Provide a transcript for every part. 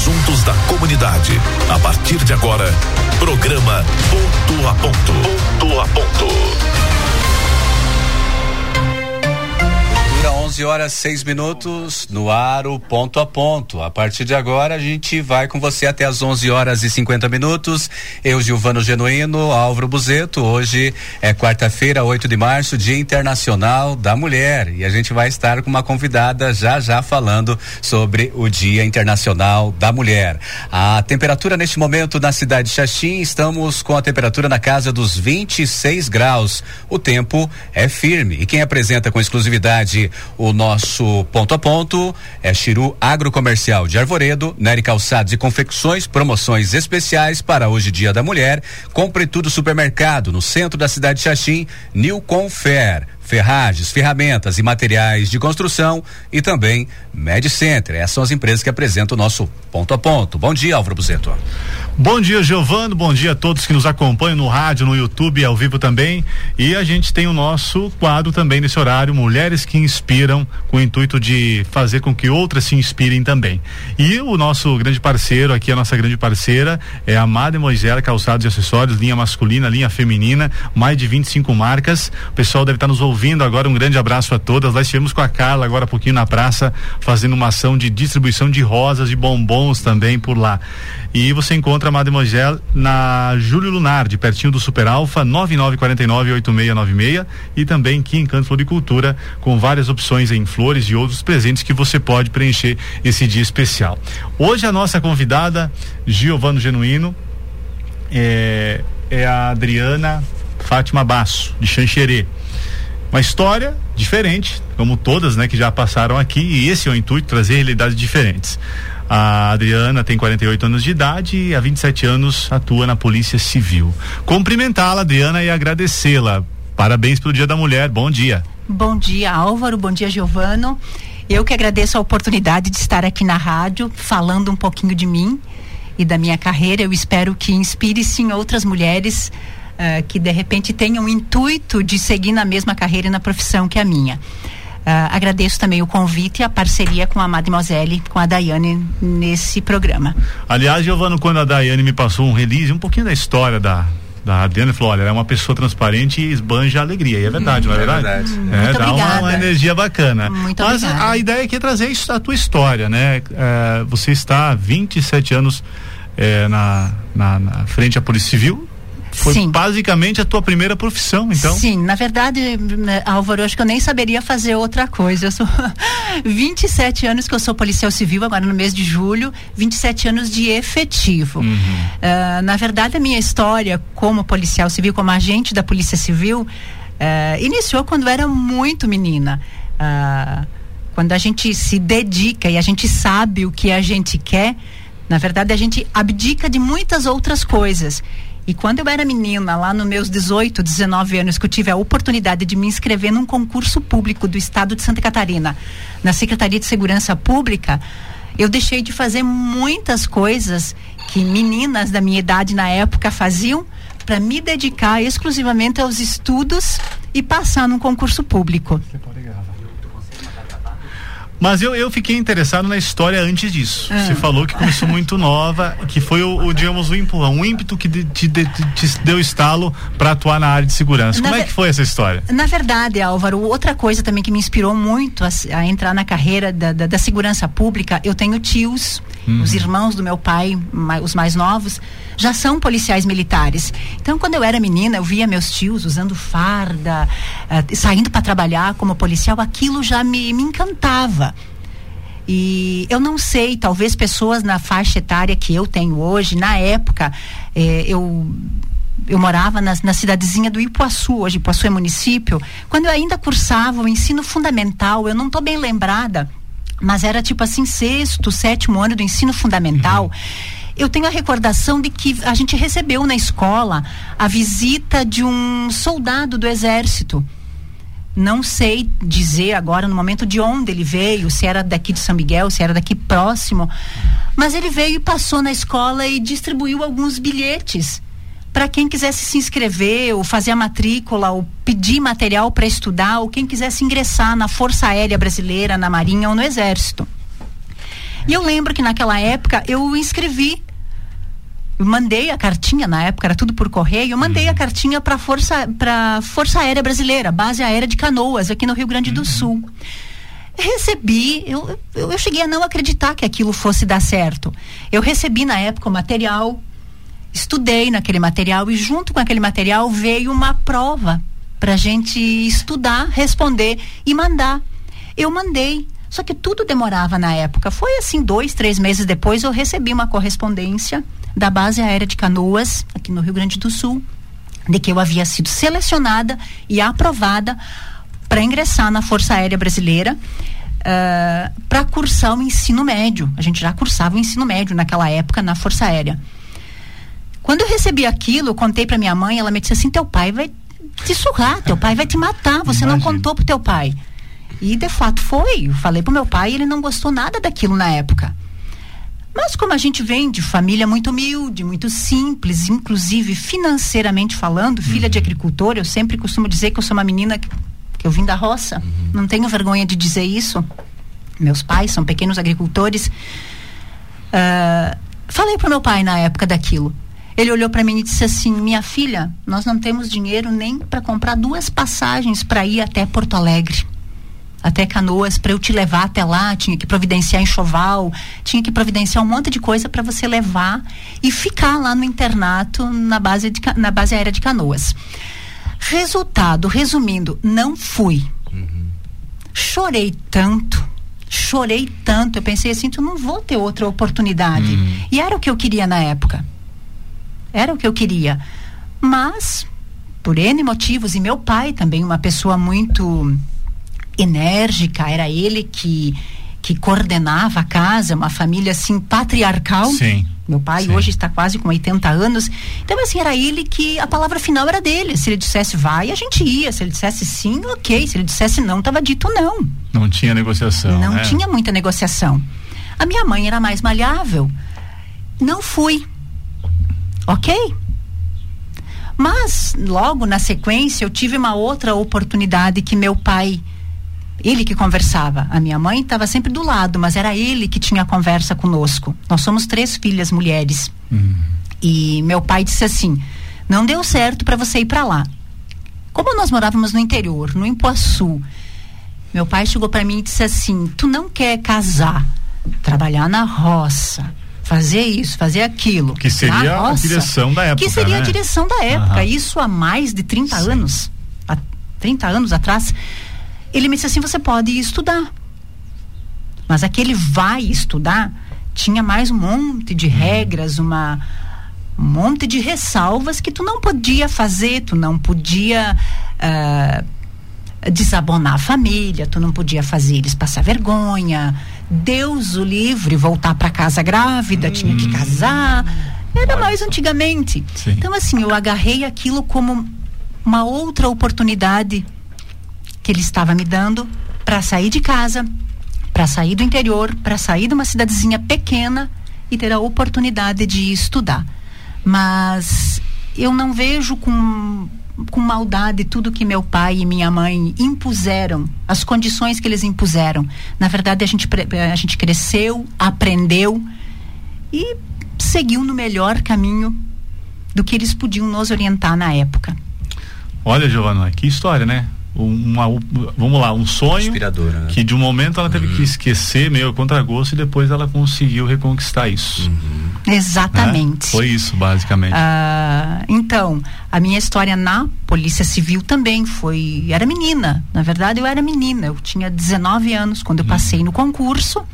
assuntos da comunidade. A partir de agora, programa Ponto a Ponto. Ponto a Ponto. 11h06 no ar, o Ponto a Ponto. A partir de agora a gente vai com você até as 11h50. Eu, Gilvano Genuíno, Álvaro Buzeto. Hoje é quarta-feira, 8 de março, Dia Internacional da Mulher, e a gente vai estar com uma convidada já falando sobre o Dia Internacional da Mulher. A temperatura neste momento na cidade de Xaxim, estamos com a temperatura na casa dos 26 graus. O tempo é firme, e quem apresenta com exclusividade o nosso Ponto a Ponto é Chiru Agrocomercial de Arvoredo, Nery Calçados e Confecções, promoções especiais para hoje, Dia da Mulher. Compre tudo supermercado no centro da cidade de Xaxim, New Confer, ferragens, ferramentas e materiais de construção, e também Med Center. Essas são as empresas que apresentam o nosso Ponto a Ponto. Bom dia, Álvaro Buzeto. Bom dia, Giovano, bom dia a todos que nos acompanham no rádio, no YouTube e ao vivo também. E a gente tem o nosso quadro também nesse horário, Mulheres que Inspiram, com o intuito de fazer com que outras se inspirem também. E o nosso grande parceiro aqui, a nossa grande parceira, é a Mademoiselle Calçados e Acessórios, linha masculina, linha feminina, mais de 25 marcas. O pessoal deve estar nos ouvindo agora, um grande abraço a todas. Lá estivemos com a Carla agora há pouquinho na praça, fazendo uma ação de distribuição de rosas e bombons também por lá. E você encontra a Mademoiselle na Júlio Lunardi, pertinho do Super Alfa, 9949-8696, e também aqui em Canto Floricultura, com várias opções em flores e outros presentes que você pode preencher esse dia especial. Hoje a nossa convidada, Giovano Genuíno, é a Adriana Fátima Basso, de Xanxerê. Uma história diferente, como todas, né, que já passaram aqui, e esse é o intuito, trazer realidades diferentes. A Adriana tem 48 anos de idade e há 27 anos atua na Polícia Civil. Cumprimentá-la, Adriana, e agradecê-la. Parabéns pelo Dia da Mulher. Bom dia. Bom dia, Álvaro. Bom dia, Giovano. Eu que agradeço a oportunidade de estar aqui na rádio, falando um pouquinho de mim e da minha carreira. Eu espero que inspire sim outras mulheres que de repente tenham o intuito de seguir na mesma carreira e na profissão que a minha. Agradeço também o convite e a parceria com a Mademoiselle, com a Daiane nesse programa. Aliás, Giovano, quando a Daiane me passou um release, um pouquinho da história da Adriana, falou: olha, ela é uma pessoa transparente e esbanja a alegria, e é verdade, não é verdade? Muito dá uma energia bacana. Muito Mas obrigada. A ideia aqui é trazer a tua história, né? Você está há 27 anos na frente à Polícia Civil. Foi Sim. basicamente a tua primeira profissão, então? Sim, na verdade, Álvaro, eu acho que eu nem saberia fazer outra coisa. Eu sou 27 anos que eu sou policial civil, agora no mês de julho, 27 anos de efetivo. Na verdade, a minha história como policial civil, como agente da Polícia Civil, iniciou quando eu era muito menina. Quando a gente se dedica e a gente sabe o que a gente quer, na verdade a gente abdica de muitas outras coisas. E quando eu era menina, lá nos meus 18, 19 anos, que eu tive a oportunidade de me inscrever num concurso público do estado de Santa Catarina, na Secretaria de Segurança Pública, eu deixei de fazer muitas coisas que meninas da minha idade na época faziam para me dedicar exclusivamente aos estudos e passar num concurso público. Mas eu fiquei interessado na história antes disso. Você falou que começou muito nova, que foi digamos, o empurrão, um ímpeto que te deu estalo para atuar na área de segurança. Como é que foi essa história? Na verdade, Álvaro, outra coisa também que me inspirou muito a entrar na carreira da segurança pública, eu tenho tios, os irmãos do meu pai, os mais novos, já são policiais militares. Então, quando eu era menina, eu via meus tios usando farda, saindo para trabalhar como policial, aquilo já me encantava. E eu não sei, talvez pessoas na faixa etária que eu tenho hoje, na época, eu morava na cidadezinha do Ipuaçu, hoje Ipuaçu é município, quando eu ainda cursava o ensino fundamental, eu não estou bem lembrada, mas era tipo assim, 6º, 7º ano do ensino fundamental. Eu tenho a recordação de que a gente recebeu na escola a visita de um soldado do exército. Não sei dizer agora no momento de onde ele veio, se era daqui de São Miguel, se era daqui próximo, mas ele veio e passou na escola e distribuiu alguns bilhetes para quem quisesse se inscrever, ou fazer a matrícula, ou pedir material para estudar, ou quem quisesse ingressar na Força Aérea Brasileira, na Marinha ou no Exército. E eu lembro que naquela época eu inscrevi, eu mandei a cartinha, na época era tudo por correio, eu mandei a cartinha para Força Aérea Brasileira, Base Aérea de Canoas, aqui no Rio Grande do Sul. Recebi, eu cheguei a não acreditar que aquilo fosse dar certo. Eu recebi na época o material, estudei naquele material e junto com aquele material veio uma prova pra gente estudar, responder e mandar. Eu mandei, só que tudo demorava na época. Foi assim, 2-3 meses depois eu recebi uma correspondência da Base Aérea de Canoas, aqui no Rio Grande do Sul, de que eu havia sido selecionada e aprovada para ingressar na Força Aérea Brasileira, para cursar o ensino médio. A gente já cursava o ensino médio naquela época na Força Aérea. Quando eu recebi aquilo, eu contei para minha mãe, ela me disse assim: teu pai vai te surrar, teu pai vai te matar, você não contou pro teu pai. E de fato foi, eu falei pro meu pai e ele não gostou nada daquilo na época. Mas como a gente vem de família muito humilde, muito simples, inclusive financeiramente falando, filha de agricultor, eu sempre costumo dizer que eu sou uma menina que eu vim da roça, não tenho vergonha de dizer isso. Meus pais são pequenos agricultores. Falei pro meu pai na época daquilo. Ele olhou para mim e disse assim: minha filha, nós não temos dinheiro nem para comprar 2 passagens para ir até Porto Alegre, até Canoas, para eu te levar até lá. Tinha que providenciar enxoval, tinha que providenciar um monte de coisa para você levar e ficar lá no internato na base aérea de Canoas. Resultado, resumindo, não fui. Chorei tanto, eu pensei assim: tu não vou ter outra oportunidade. E era o que eu queria na época. Era o que eu queria. Mas, por N motivos, e meu pai também, uma pessoa muito enérgica, era ele que coordenava a casa, uma família assim patriarcal. Sim. Meu pai hoje está quase com 80 anos. Então, assim, era ele que a palavra final era dele. Se ele dissesse vai, a gente ia. Se ele dissesse sim, ok. Se ele dissesse não, estava dito não. Não tinha negociação. Não tinha muita negociação. A minha mãe era mais maleável. Não fui. Ok? Mas, logo na sequência, eu tive uma outra oportunidade que meu pai, ele que conversava. A minha mãe estava sempre do lado, mas era ele que tinha a conversa conosco. Nós somos 3 filhas mulheres. E meu pai disse assim: não deu certo para você ir para lá. Como nós morávamos no interior, no Impoçu, meu pai chegou para mim e disse assim: tu não quer casar, trabalhar na roça, fazer isso, fazer aquilo. Que seria a direção da época. Que seria, né, a direção da época. Isso há mais de 30 anos. Há 30 anos atrás. Ele me disse assim: você pode ir estudar. Mas aquele vai estudar tinha mais um monte de regras, um monte de ressalvas que tu não podia fazer, tu não podia desabonar a família, tu não podia fazer eles passar vergonha. Deus o livre, voltar para casa grávida, tinha que casar. Era mais antigamente. Sim. Então, assim, eu agarrei aquilo como uma outra oportunidade que ele estava me dando para sair de casa, para sair do interior, para sair de uma cidadezinha pequena e ter a oportunidade de estudar. Mas eu não vejo com maldade tudo que meu pai e minha mãe impuseram, as condições que eles impuseram. Na verdade, a gente cresceu, aprendeu e seguiu no melhor caminho do que eles podiam nos orientar na época. Olha, Giovana, que história, né? Vamos lá, um sonho né? Que de um momento ela teve que esquecer meio a contragosto e depois ela conseguiu reconquistar isso. Exatamente. Foi isso, basicamente. Então, a minha história na Polícia Civil também era menina. Na verdade, eu era menina. Eu tinha 19 anos quando eu passei no concurso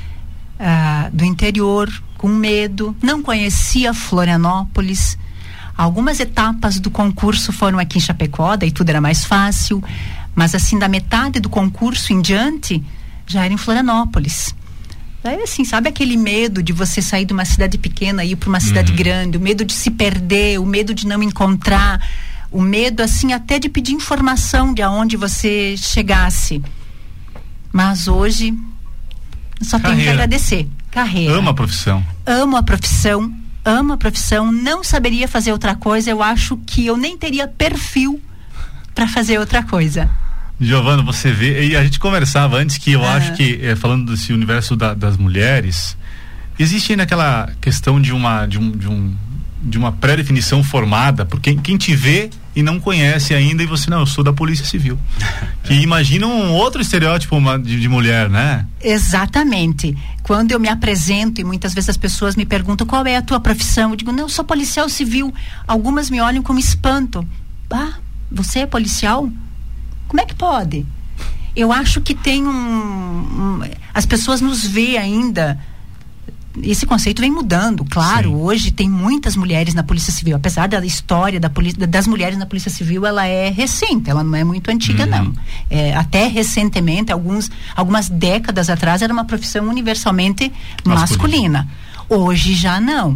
do interior, com medo. Não conhecia Florianópolis. Algumas etapas do concurso foram aqui em Chapecó, daí tudo era mais fácil, mas assim, da metade do concurso em diante, já era em Florianópolis. Daí assim, sabe aquele medo de você sair de uma cidade pequena e ir para uma cidade grande, o medo de se perder, o medo de não encontrar, o medo assim até de pedir informação de aonde você chegasse. Mas hoje, só tenho que agradecer. Carreira. Ama a profissão. Amo a profissão, não saberia fazer outra coisa. Eu acho que eu nem teria perfil para fazer outra coisa. Giovana, você vê, e a gente conversava antes que eu acho que, falando desse universo das mulheres, existe ainda aquela questão de uma pré-definição formada por quem te vê e não conhece ainda, e você, não, eu sou da Polícia Civil. Que imagina um outro estereótipo de mulher, né? Exatamente. Quando eu me apresento e muitas vezes as pessoas me perguntam qual é a tua profissão, eu digo, não, eu sou policial civil. Algumas me olham com espanto. Ah, você é policial? Como é que pode? Eu acho que tem as pessoas nos veem ainda. Esse conceito vem mudando, claro. Sim. Hoje tem muitas mulheres na Polícia Civil, apesar da história das mulheres na Polícia Civil, ela é recente, ela não é muito antiga, não. Até recentemente, algumas décadas atrás, era uma profissão universalmente masculina. Hoje já não.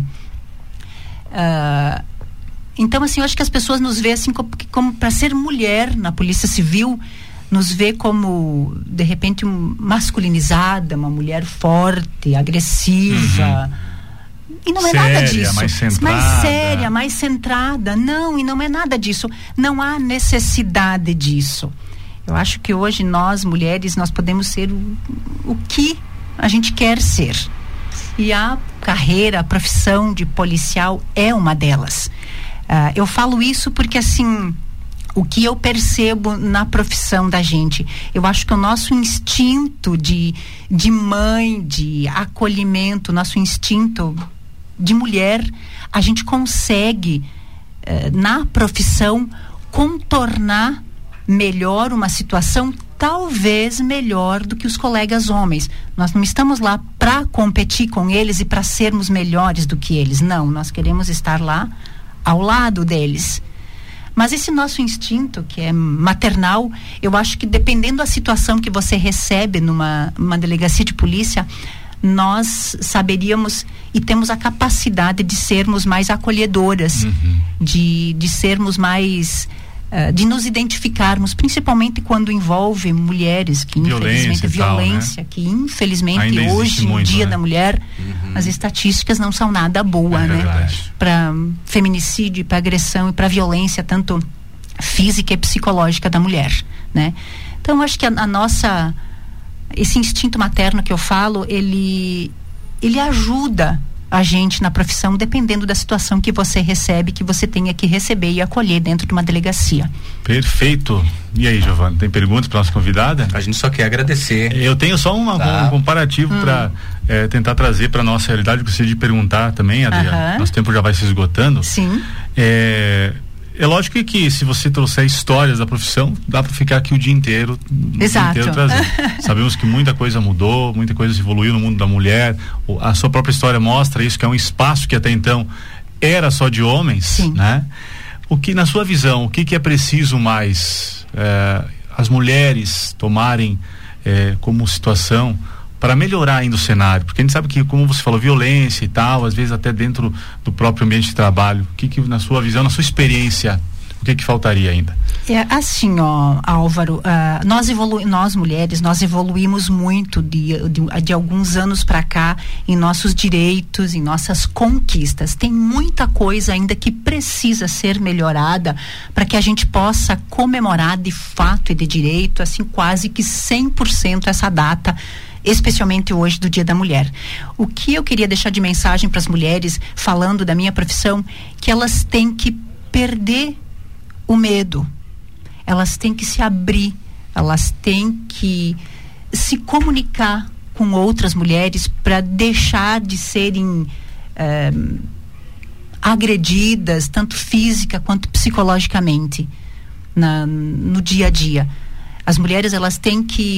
Então, assim, eu acho que as pessoas nos veem assim como para ser mulher na Polícia Civil, nos vê como, de repente, masculinizada, uma mulher forte, agressiva. E não séria, é nada disso. Mais centrada. Mais séria, mais centrada. Não, e não é nada disso. Não há necessidade disso. Eu acho que hoje nós, mulheres, nós podemos ser o que a gente quer ser. E a carreira, a profissão de policial é uma delas. Eu falo isso porque, assim, o que eu percebo na profissão da gente, eu acho que o nosso instinto de mãe, de acolhimento, nosso instinto de mulher, a gente consegue na profissão contornar melhor uma situação, talvez melhor do que os colegas homens. Nós não estamos lá para competir com eles e para sermos melhores do que eles, não, nós queremos estar lá ao lado deles. Mas esse nosso instinto, que é maternal, eu acho que dependendo da situação que você recebe numa delegacia de polícia, nós saberíamos e temos a capacidade de sermos mais acolhedoras, de sermos mais, de nos identificarmos, principalmente quando envolve mulheres, que infelizmente violência, né? Que infelizmente ainda hoje, no Dia da Mulher, as estatísticas não são nada boas, né? Para feminicídio, para agressão e para violência, tanto física e psicológica da mulher, né? Então, eu acho que esse instinto materno que eu falo, ele ajuda a gente na profissão, dependendo da situação que você recebe, que você tenha que receber e acolher dentro de uma delegacia. Perfeito. E aí, Giovana, tem perguntas para nossa convidada? A gente só quer agradecer. Eu tenho só um comparativo para tentar trazer para nossa realidade. Gostaria de perguntar também, Adriana. Nosso tempo já vai se esgotando. Sim. É lógico que se você trouxer histórias da profissão, dá para ficar aqui o dia inteiro. Exato. Trazendo. Sabemos que muita coisa mudou, muita coisa evoluiu no mundo da mulher. A sua própria história mostra isso, que é um espaço que até então era só de homens. Sim. Né? O que, na sua visão, o que é preciso mais as mulheres tomarem como situação para melhorar ainda o cenário? Porque a gente sabe que, como você falou, violência e tal, às vezes até dentro do próprio ambiente de trabalho. O que na sua visão, na sua experiência, o que faltaria ainda? Assim, Álvaro, nós mulheres, nós evoluímos muito de alguns anos para cá em nossos direitos, em nossas conquistas. Tem muita coisa ainda que precisa ser melhorada para que a gente possa comemorar de fato e de direito, assim, quase que 100% essa data, especialmente hoje do Dia da Mulher. O que eu queria deixar de mensagem para as mulheres, falando da minha profissão, que elas têm que perder o medo, elas têm que se abrir, elas têm que se comunicar com outras mulheres para deixar de serem agredidas, tanto física quanto psicologicamente no dia a dia. As mulheres, elas têm que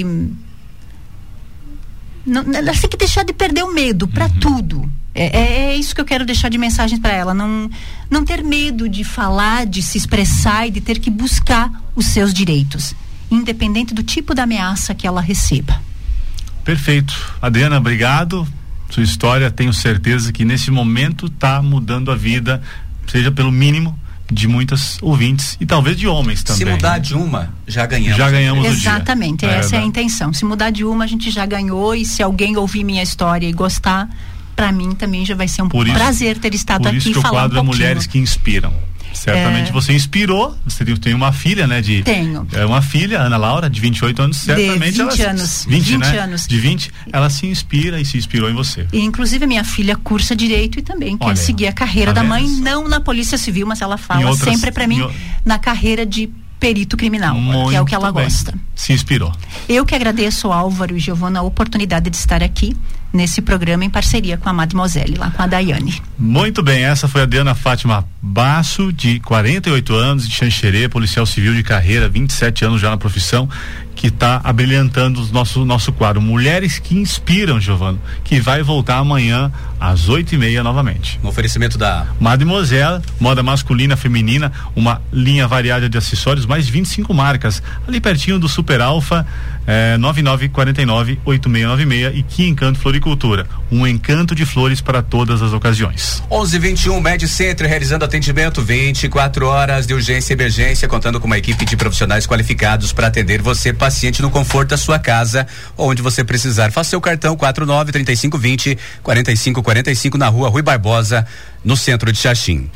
elas têm que deixar de perder o medo para tudo. É isso que eu quero deixar de mensagem para ela. Não ter medo de falar, de se expressar e de ter que buscar os seus direitos, independente do tipo de ameaça que ela receba. Perfeito. Adriana, obrigado. Sua história, tenho certeza que nesse momento está mudando a vida, seja pelo mínimo, de muitas ouvintes e talvez de homens também. Se mudar de uma, já ganhamos. Já ganhamos o dia. Exatamente, essa é a intenção. Se mudar de uma, a gente já ganhou, e se alguém ouvir minha história e gostar, para mim também já vai ser um prazer ter estado aqui e falar um pouquinho. Por isso que o quadro é Mulheres que Inspiram. Certamente você inspirou, você tem uma filha, né? Tenho. Uma filha, Ana Laura, de 28 anos, certamente de 20 anos. 20 né? anos. De 20, ela se inspira e se inspirou em você. E, inclusive, a minha filha cursa Direito e também quer seguir a carreira da mãe, não na Polícia Civil, mas ela fala sempre pra mim na carreira de perito criminal, que é o que ela gosta. Se inspirou. Eu que agradeço, Álvaro e Giovana, a oportunidade de estar aqui nesse programa em parceria com a Mademoiselle, lá com a Daiane. Muito bem, essa foi a Diana Fátima Basso, de 48 anos, de Xanxerê, policial civil de carreira, 27 anos já na profissão, que está abrilhantando o nosso quadro Mulheres que Inspiram, Giovano, que vai voltar amanhã às 8:30 novamente. No oferecimento da Mademoiselle, moda masculina, feminina, uma linha variada de acessórios, mais de 25 marcas, ali pertinho do Super Alfa, 9949-8696 e Que Encanto Floricultura, um encanto de flores para todas as ocasiões. 11:21 Med Center, realizando atendimento 24 horas de urgência e emergência, contando com uma equipe de profissionais qualificados para atender você, paciente, no conforto da sua casa, onde você precisar. Faça seu cartão 49-3520-4545 na rua Rui Barbosa, no centro de Xaxim.